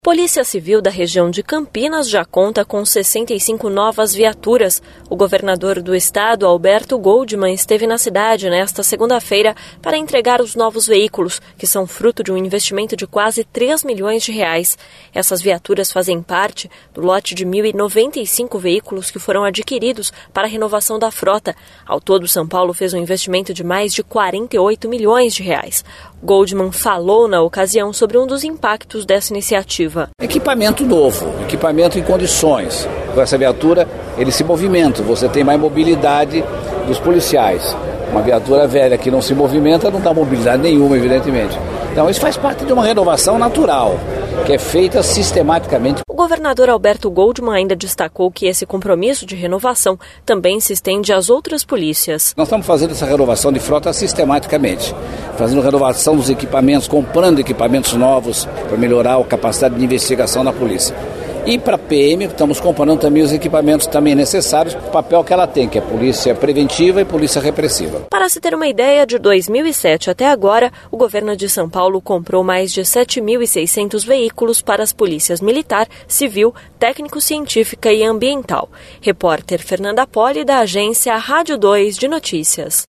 Polícia Civil da região de Campinas já conta com 65 novas viaturas. O governador do estado, Alberto Goldmann, esteve na cidade nesta segunda-feira para entregar os novos veículos, que são fruto de um investimento de quase 3 milhões de reais. Essas viaturas fazem parte do lote de 1.095 veículos que foram adquiridos para a renovação da frota. Ao todo, São Paulo fez um investimento de mais de 48 milhões de reais. Goldmann falou na ocasião sobre um dos impactos dessa iniciativa. Equipamento novo, equipamento em condições. Com essa viatura, ele se movimenta, você tem mais mobilidade dos policiais. Uma viatura velha que não se movimenta não dá mobilidade nenhuma, evidentemente. Então isso faz parte de uma renovação natural, que é feita sistematicamente. O governador Alberto Goldmann ainda destacou que esse compromisso de renovação também se estende às outras polícias. Nós estamos fazendo essa renovação de frota sistematicamente, fazendo renovação dos equipamentos, comprando equipamentos novos para melhorar a capacidade de investigação da polícia. E para a PM, estamos comprando também os equipamentos também necessários para o papel que ela tem, que é polícia preventiva e polícia repressiva. Para se ter uma ideia, de 2007 até agora, o governo de São Paulo comprou mais de 7.600 veículos para as polícias militar, civil, técnico-científica e ambiental. Repórter Fernanda Poli, da agência Rádio 2 de Notícias.